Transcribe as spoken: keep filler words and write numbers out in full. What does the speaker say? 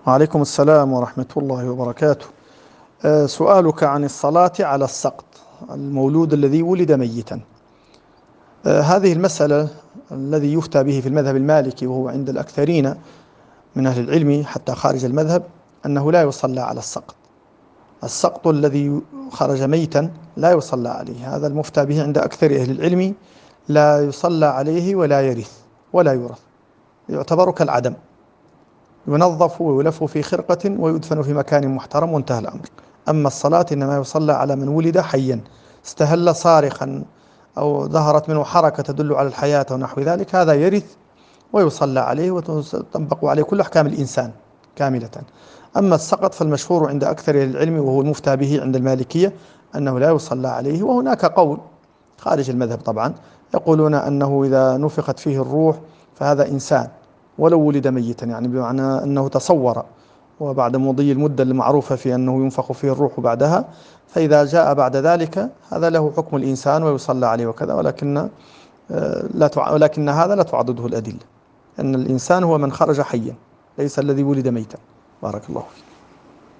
وعليكم السلام ورحمة الله وبركاته. آه، سؤالك عن الصلاة على السقط، المولود الذي ولد ميتا. آه، هذه المسألة الذي يفتى به في المذهب المالكي، وهو عند الأكثرين من أهل العلم حتى خارج المذهب، أنه لا يصلى على السقط. السقط الذي خرج ميتا لا يصلى عليه، هذا المفتى به عند أكثر أهل العلم. لا يصلى عليه ولا يرث ولا يورث، يعتبر كالعدم، ينظف ويلف في خرقة ويدفن في مكان محترم وانتهى الأمر. أما الصلاة إنما يصلى على من ولد حيا، استهل صارخا أو ظهرت منه حركة تدل على الحياة ونحو ذلك، هذا يرث ويصلى عليه وتطبق عليه كل أحكام الإنسان كاملة. أما السقط فالمشهور عند أكثر العلم، وهو المفتى به عند المالكية، أنه لا يصلى عليه. وهناك قول خارج المذهب طبعا، يقولون أنه إذا نفخت فيه الروح فهذا إنسان ولو ولد ميتا، يعني بمعنى أنه تصور، وبعد مضي المدة المعروفة في أنه ينفخ فيه الروح بعدها، فإذا جاء بعد ذلك هذا له حكم الإنسان ويصلى عليه وكذا. ولكن آه، لا تع... ولكن هذا لا تعضده الأدلة، أن الإنسان هو من خرج حيا، ليس الذي ولد ميتا. بارك الله فيك.